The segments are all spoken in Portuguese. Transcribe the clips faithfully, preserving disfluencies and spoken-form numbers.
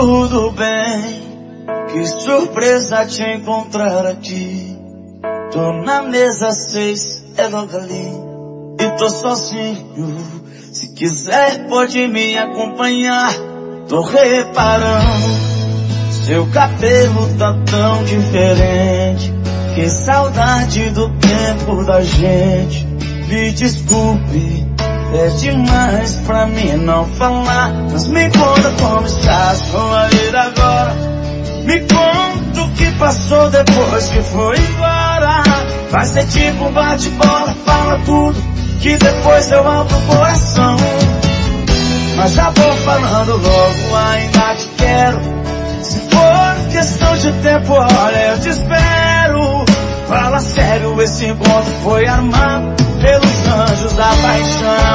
tudo bem, que surpresa te encontrar aqui. Tô na mesa seis, é logo ali, e tô sozinho. Se quiser pode me acompanhar. Tô reparando, seu cabelo tá tão diferente. Que saudade do tempo da gente. Me desculpe, é demais pra mim não falar, mas me conta como está a sua vida agora. Me conta o que passou depois que foi embora. Vai ser tipo um bate-bola, fala tudo, que depois eu abro o coração. Mas já vou falando logo, ainda te quero. Se for questão de tempo, olha, eu te espero. Fala sério, esse encontro foi armado pelos anjos da paixão.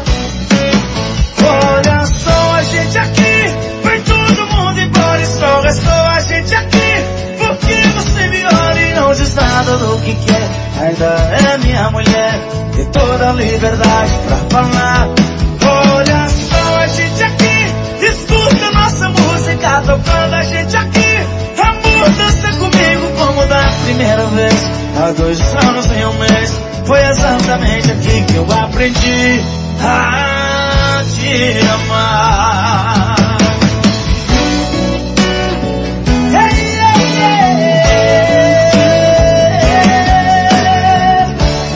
Olha só a gente aqui, foi todo mundo embora e só restou a gente aqui. Por que você me olha e não diz nada do que quer? Ainda é minha mulher, tem toda a liberdade pra falar. Olha só a gente aqui, escuta nossa música tocando a gente aqui. Amor, dança comigo como da primeira vez. Há dois anos em um mês, foi exatamente aqui que eu aprendi a te amar. Hey, hey, hey.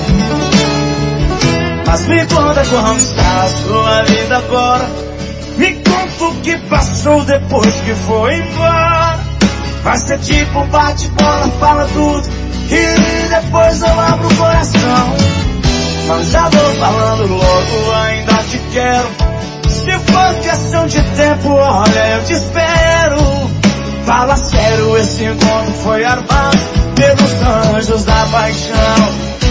Mas me conta como está a sua vida agora. Me conta o que passou depois que foi embora. Vai ser tipo um bate-bola, fala tudo, e depois eu abro o coração. Mas já vou falando logo, ainda te quero. Se for questão de tempo, olha, eu te espero. Fala sério, esse encontro foi armado pelos anjos da paixão.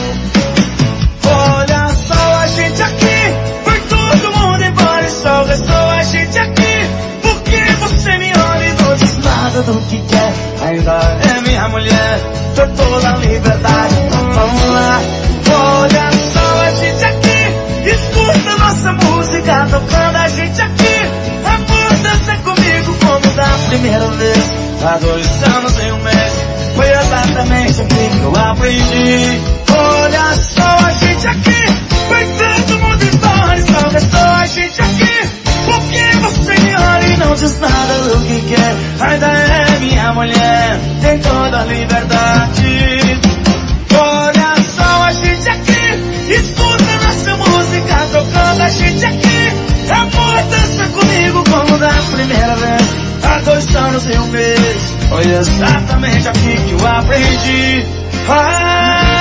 Olha só a gente aqui, foi todo mundo embora e só restou a gente aqui. Por que você me olha e não diz nada do que quer? Ainda é minha mulher, tô toda a liberdade, vamos lá. Olha só a gente aqui, escuta nossa música tocando a gente aqui. Amor, dança comigo como da primeira vez. Há dois anos em um mês, foi exatamente aqui que eu aprendi. Olha só a gente aqui, foi todo mundo embora e só restou a gente aqui. Por que você me olha e não diz nada do que quer? Ainda é minha mulher, tem toda a liberdade. Olha só a gente aqui, escuta nossa música tocando a gente aqui. Amor, dança comigo como da primeira vez. Há dois anos e um mês, foi exatamente aqui que eu aprendi. Ah,